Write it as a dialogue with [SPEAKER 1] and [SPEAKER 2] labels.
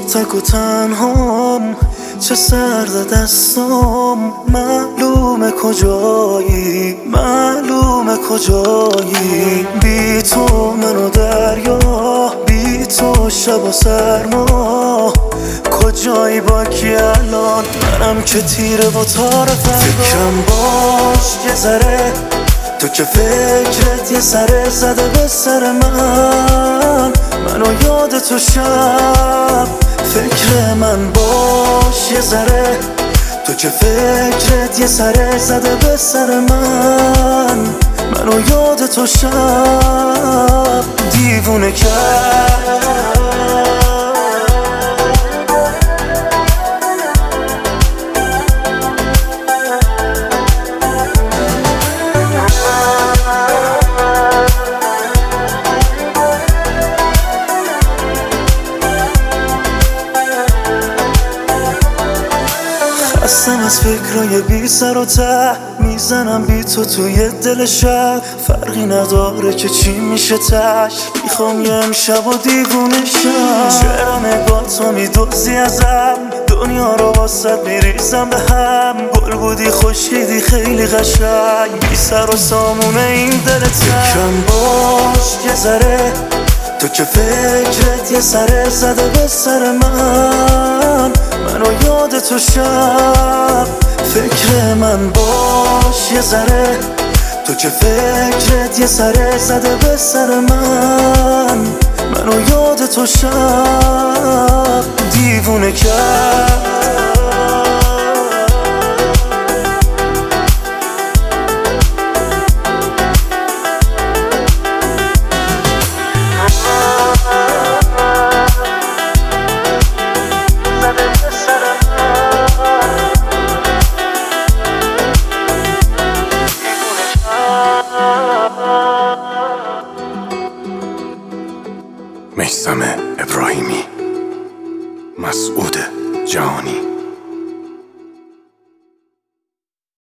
[SPEAKER 1] تک و تنهام، چه سرد دستام. معلومه کجایی، معلومه کجایی. بی تو منو دریا، بی تو شب و سرما. کجایی با کی الان؟ منم که تیره و تار فردا. فکرم باش یه ذره، تو که فکرت یه سره زده به سر منو یاد تو شب. فکر من باش یه ذره، تو که فکرت یه سره زده به سر منو یاد تو شب. دیوونه کرد خستم از فکرای بی سر و ته، میزنم بی تو توی دل شب. فرقی نداره که چی میشه تش، میخوام یه امشب و دیوونه شم. چرا نگاه تو میدوزی ازم، دنیا رو واسد میریزم به هم. گل بودی خوشیدی خیلی قشنگ، بی سر و سامونه این دل تنگ. فکرم باش یه ذره، تو که فکرت یه سره زده به سر منو یاد تو شب. فکر من باش یه ذره، تو که فکرت یه سره زده به سر منو یاد تو شب. دیوونه کرد
[SPEAKER 2] میثم ابراهیمی، مسعود جهانی.